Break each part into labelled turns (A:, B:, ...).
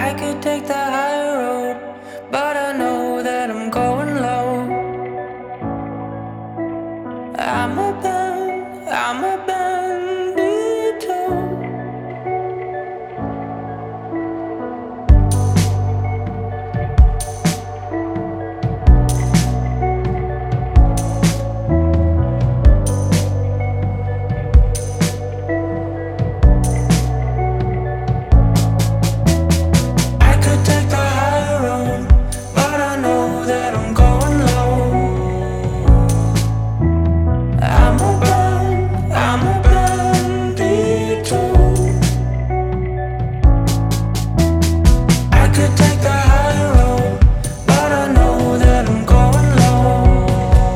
A: I could take the high road, but I know that I'm going low. I'm a bandito. I could take the high road, but I know that I'm going low. I'm a bandito. I could take the high road, but I know that I'm going low.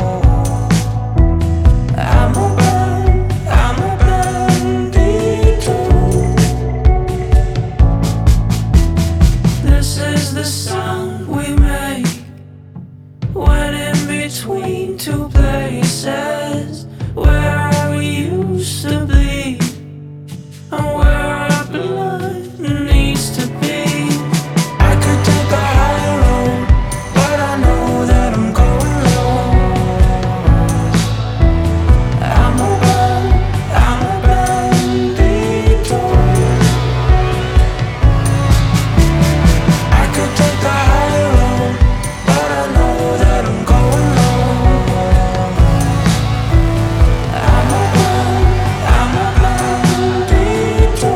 A: I'm a bandito. This is the sound we make when in between two places where we used to be and where our blood needs to be. I could take the high road, but I know that I'm going low. I'm a bandito. I could take the high road, but I know that I'm going low. I'm a bandito.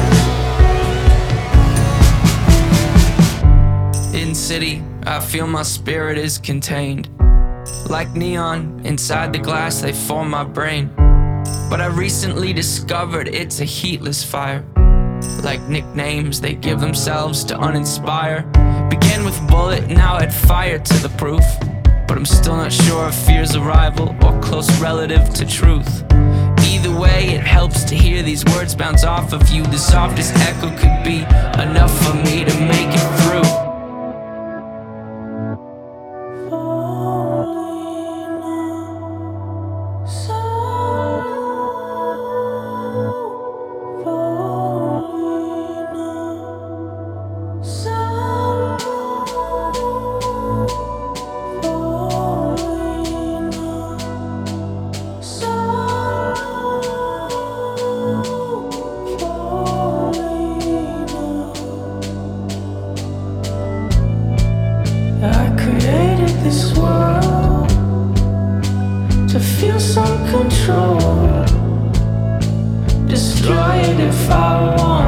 A: In city, I feel my spirit is contained. Like neon, inside the glass they form my brain. But I recently discovered it's a heatless fire. Like nicknames they give themselves to uninspire. Began with bullet, now add fire to the proof. But I'm still not sure if fear's a rival or close relative to truth. Either way, it helps to hear these words bounce off of you. The softest echo could be enough for me to make it through. I created this world to feel some control. Destroy it if I want.